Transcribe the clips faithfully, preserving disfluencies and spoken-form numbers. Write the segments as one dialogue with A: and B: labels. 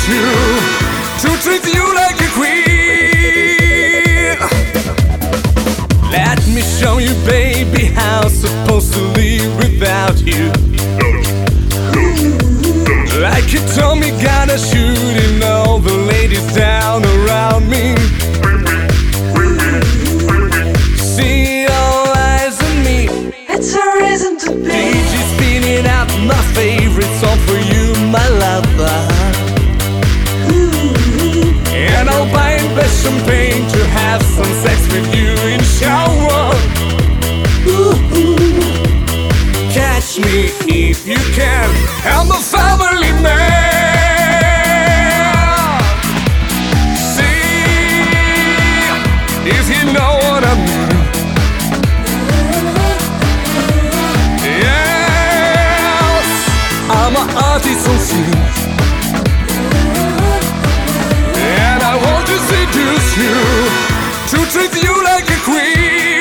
A: you, to treat you like a queen. Let me show you, baby, how I'm supposed to live without you. Like you told me, gotta shoot in all the ladies down around me. See all eyes on me,
B: It's a reason to be.
A: D J spinning out my favorite song for you, my lover. And I'll buy a best champagne to have some sex with you in shower. Catch me if you can, I'm a family man. See, if you know what I mean. Yes, I'm an artist on scene, and I want to seduce you, to treat you like a queen.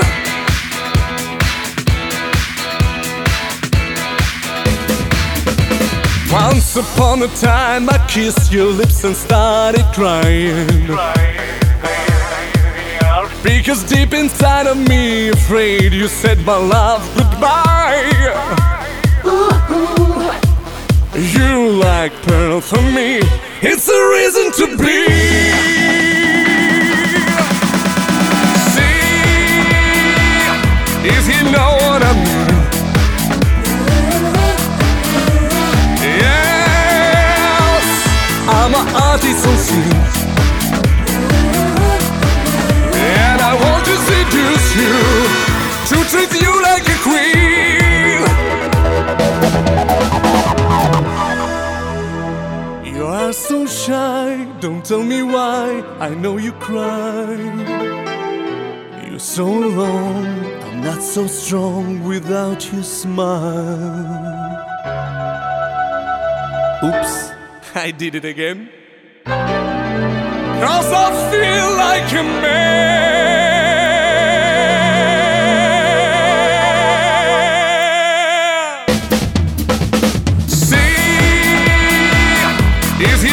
A: Once upon a time I kissed your lips and started crying, because deep inside of me, afraid you said my love goodbye. You like pearl for me, it's a reason to be. See, if you know what I mean. Yes, I'm an artist on scene, and I want to seduce you, to treat you like a queen. You are so shy, don't tell me why, I know you cry. You're so alone, I'm not so strong without your smile. Oops, I did it again. 'Cause I feel like a man. See, if you